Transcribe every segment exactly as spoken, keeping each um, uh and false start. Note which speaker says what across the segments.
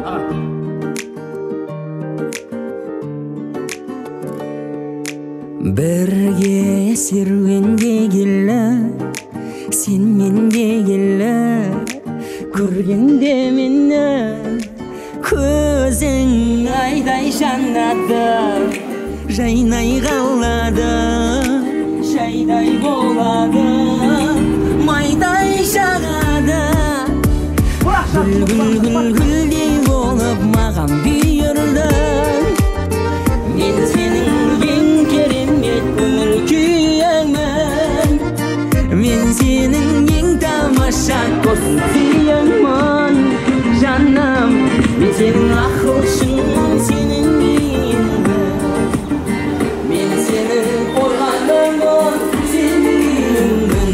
Speaker 1: Бірге серуенге келі, сен менге келі, көргенде мені көзің айдай жанады, жайнай қалады, шайдай болады, майдай жағады. Гүл гүл гүл гүлдей болып маған бұйырдың, мен сенің ең керемет көңіл күйіңмін, мен сенің ең тамаша тосын сүйіңмін, жаным, мен сенің ақылшыңмын, сенің үйіңмін, мен сенің қорғаныңмын, сенің үйіңмін.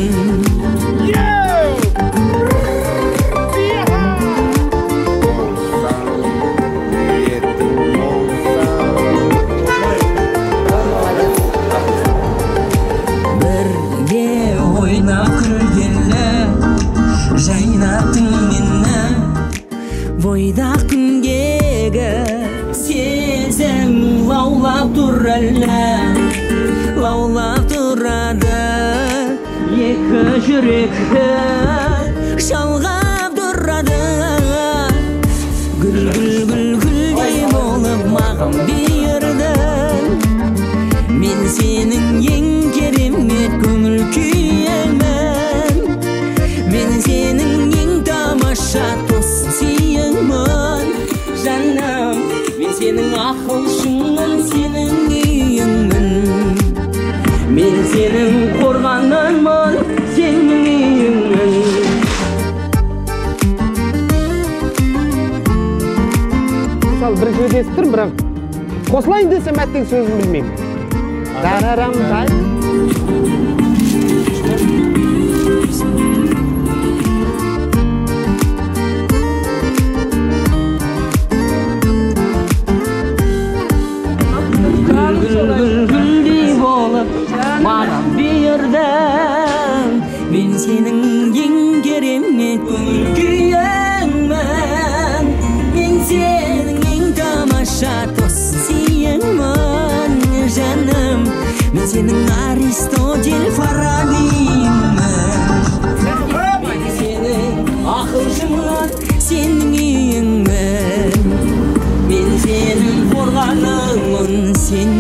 Speaker 1: Бойдақ күнгегі сезім лаулап тұр әлі, лаулап тұрады, екі жүректі жалғап тұрады. Гүл гүл гүл гүлдей болып маған бұйырдың, мен сенің ең керемет көңіл күйіңмін, мен сенің ең тамаша тосын сүйіңмін, жаным, мен сенің ақылшыңмын, сенің үйіңмін, мен сенің қорғаныңмын, сенің үйіңмін.
Speaker 2: Мысалы бірінші рет естіп тұрмын, бірақ қосылайын десем әттең сөзін білмеймін. Дарарам дай.
Speaker 1: Маған бұйырдың, мен сенің ең керемет көңіл күйіңмін, мен сенің ең тамаша тосын сүйіңмін, жаным, мен сенің Аристотель Фарабимін, мен сенің ақылшыңмын, сенің үйіңмін, мен сенің қорғаныңмын, сен